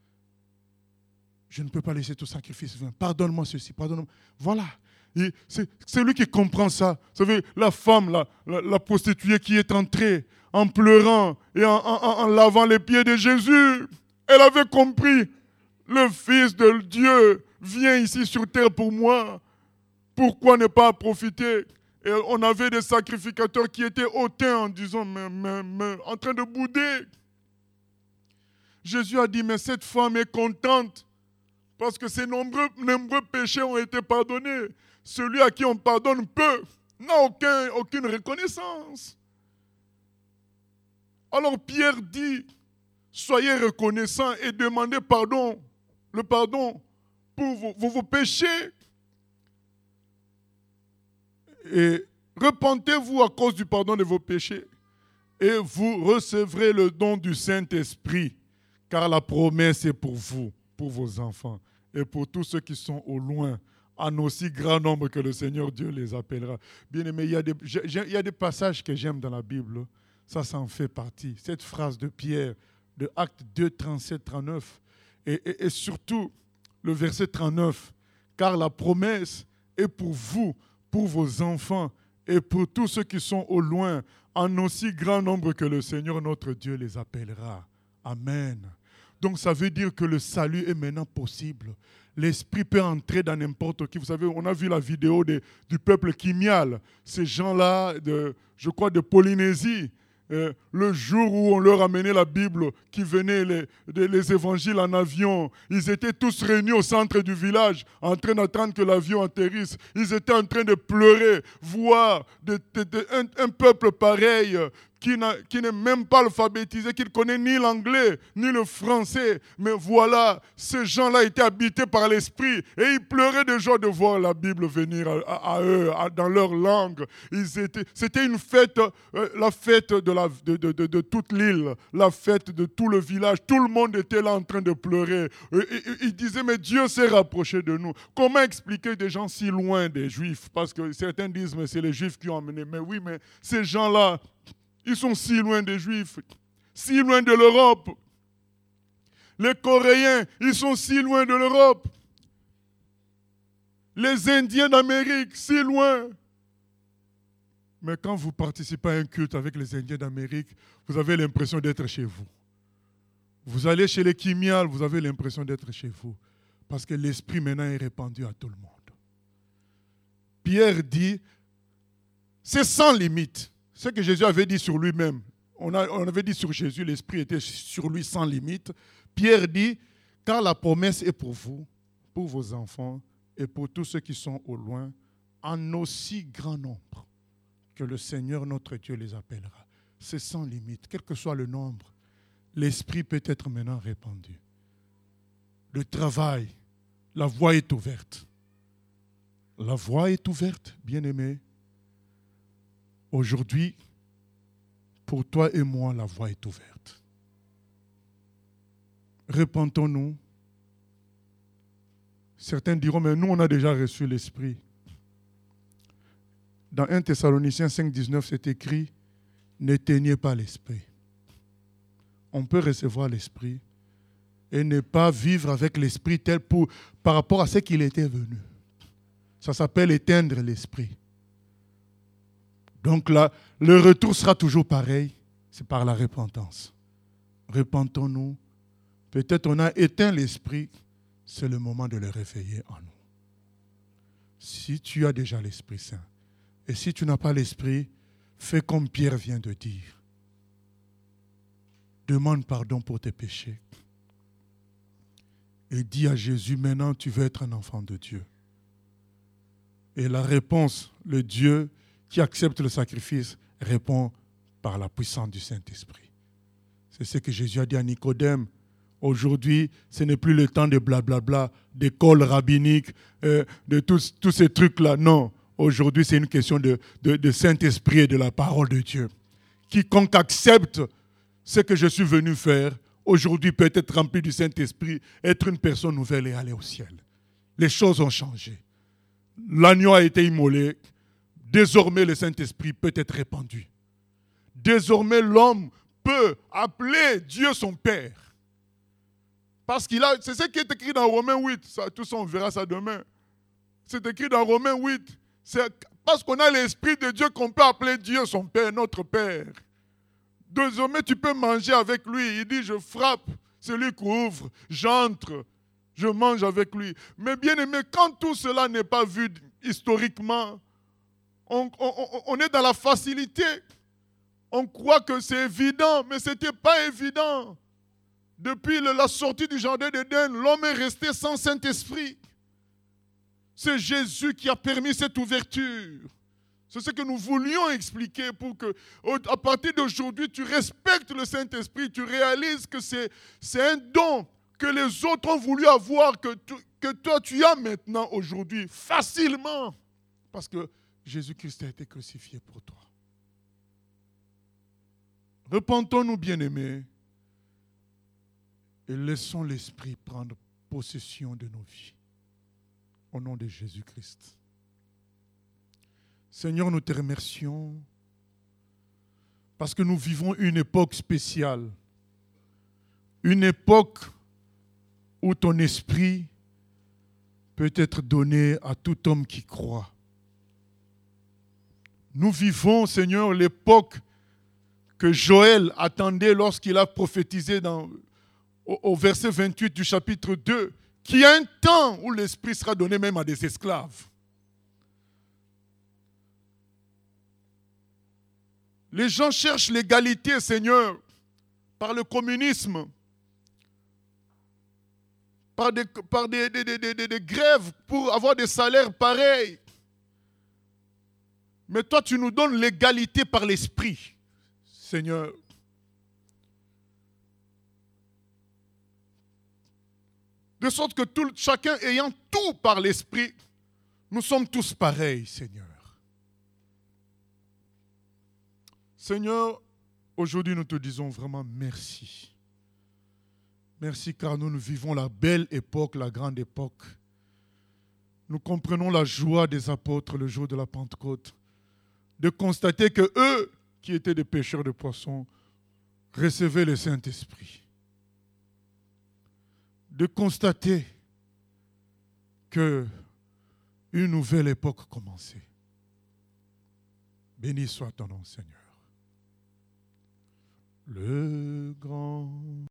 Speaker 1: Je ne peux pas laisser tout sacrifice vain. Pardonne-moi ceci, pardonne-moi. Voilà. C'est lui qui comprend ça. Vous savez, la femme, la prostituée qui est entrée en pleurant et en lavant les pieds de Jésus. Elle avait compris. Le Fils de Dieu vient ici sur terre pour moi. Pourquoi ne pas profiter? Et on avait des sacrificateurs qui étaient hautains en disant, mais, en train de bouder. Jésus a dit, mais cette femme est contente parce que ses nombreux péchés ont été pardonnés. Celui à qui on pardonne peu n'a aucune reconnaissance. Alors Pierre dit, soyez reconnaissants et demandez pardon, le pardon pour vos péchés. Et repentez-vous à cause du pardon de vos péchés et vous recevrez le don du Saint-Esprit, car la promesse est pour vous, pour vos enfants et pour tous ceux qui sont au loin, en aussi grand nombre que le Seigneur Dieu les appellera. Bien-aimés, il y a des passages que j'aime dans la Bible. Ça en fait partie. Cette phrase de Pierre, de Actes 2, 37, 39, et surtout le verset 39, car la promesse est pour vous, pour vos enfants et pour tous ceux qui sont au loin, en aussi grand nombre que le Seigneur notre Dieu les appellera. Amen. Donc ça veut dire que le salut est maintenant possible. L'Esprit peut entrer dans n'importe qui. Vous savez, on a vu la vidéo du peuple Kimial, ces gens-là, je crois de Polynésie. Le jour où on leur amenait la Bible, qui venait les évangiles en avion, ils étaient tous réunis au centre du village, en train d'attendre que l'avion atterrisse. Ils étaient en train de pleurer, voir un peuple pareil, qui n'est même pas alphabétisé, qui ne connaît ni l'anglais, ni le français. Mais voilà, ces gens-là étaient habités par l'Esprit et ils pleuraient de joie de voir la Bible venir à eux, dans leur langue. C'était une fête, la fête de toute l'île, la fête de tout le village. Tout le monde était là en train de pleurer. Ils disaient, mais Dieu s'est rapproché de nous. Comment expliquer des gens si loin des Juifs? Parce que certains disent, mais c'est les Juifs qui ont amené. Mais oui, mais ces gens-là, ils sont si loin des Juifs, si loin de l'Europe. Les Coréens, ils sont si loin de l'Europe. Les Indiens d'Amérique, si loin. Mais quand vous participez à un culte avec les Indiens d'Amérique, vous avez l'impression d'être chez vous. Vous allez chez les Kimial, vous avez l'impression d'être chez vous. Parce que l'Esprit maintenant est répandu à tout le monde. Pierre dit, c'est sans limite. Ce que Jésus avait dit sur lui-même, on avait dit sur Jésus, l'Esprit était sur lui sans limite. Pierre dit, car la promesse est pour vous, pour vos enfants et pour tous ceux qui sont au loin, en aussi grand nombre que le Seigneur notre Dieu les appellera. C'est sans limite, quel que soit le nombre. L'Esprit peut être maintenant répandu. Le travail, la voie est ouverte. La voie est ouverte, bien-aimés. Aujourd'hui, pour toi et moi, la voie est ouverte. Repentons-nous. Certains diront, mais nous, on a déjà reçu l'Esprit. Dans 1 Thessaloniciens 5, 19, c'est écrit, n'éteignez pas l'Esprit. On peut recevoir l'Esprit et ne pas vivre avec l'Esprit tel par rapport à ce qu'il était venu. Ça s'appelle éteindre l'Esprit. Donc là, le retour sera toujours pareil, c'est par la repentance. Repentons-nous. Peut-être on a éteint l'Esprit, c'est le moment de le réveiller en nous. Si tu as déjà l'Esprit Saint, et si tu n'as pas l'Esprit, fais comme Pierre vient de dire. Demande pardon pour tes péchés. Et dis à Jésus, maintenant tu veux être un enfant de Dieu. Et la réponse, le Dieu qui accepte le sacrifice, répond par la puissance du Saint-Esprit. C'est ce que Jésus a dit à Nicodème. Aujourd'hui, ce n'est plus le temps de blablabla, d'école rabbinique, de tous ces trucs-là. Non, aujourd'hui, c'est une question de Saint-Esprit et de la parole de Dieu. Quiconque accepte ce que je suis venu faire, aujourd'hui peut être rempli du Saint-Esprit, être une personne nouvelle et aller au ciel. Les choses ont changé. L'agneau a été immolé. Désormais, le Saint-Esprit peut être répandu. Désormais, l'homme peut appeler Dieu son Père. Parce c'est ce qui est écrit dans Romains 8. Tout ça, on verra ça demain. C'est écrit dans Romains 8. C'est parce qu'on a l'Esprit de Dieu qu'on peut appeler Dieu son Père, notre Père. Désormais, tu peux manger avec lui. Il dit, je frappe celui qui ouvre, j'entre, je mange avec lui. Mais bien aimé, quand tout cela n'est pas vu historiquement, on est dans la facilité. On croit que c'est évident, mais ce n'était pas évident. Depuis la sortie du jardin d'Éden, l'homme est resté sans Saint-Esprit. C'est Jésus qui a permis cette ouverture. C'est ce que nous voulions expliquer pour que, à partir d'aujourd'hui, tu respectes le Saint-Esprit, tu réalises que c'est un don que les autres ont voulu avoir, que toi tu as maintenant, aujourd'hui, facilement. Parce que Jésus-Christ a été crucifié pour toi. Repentons-nous, bien-aimés, et laissons l'Esprit prendre possession de nos vies. Au nom de Jésus-Christ. Seigneur, nous te remercions parce que nous vivons une époque spéciale. Une époque où ton esprit peut être donné à tout homme qui croit. Nous vivons, Seigneur, l'époque que Joël attendait lorsqu'il a prophétisé au verset 28 du chapitre 2, qu'il y a un temps où l'esprit sera donné même à des esclaves. Les gens cherchent l'égalité, Seigneur, par le communisme, par des grèves pour avoir des salaires pareils. Mais toi, tu nous donnes l'égalité par l'Esprit, Seigneur. De sorte que chacun ayant tout par l'Esprit, nous sommes tous pareils, Seigneur. Seigneur, aujourd'hui nous te disons vraiment merci. Merci car nous vivons la belle époque, la grande époque. Nous comprenons la joie des apôtres le jour de la Pentecôte, de constater que eux, qui étaient des pêcheurs de poissons, recevaient le Saint-Esprit. De constater qu'une nouvelle époque commençait. Béni soit ton nom, Seigneur. Le grand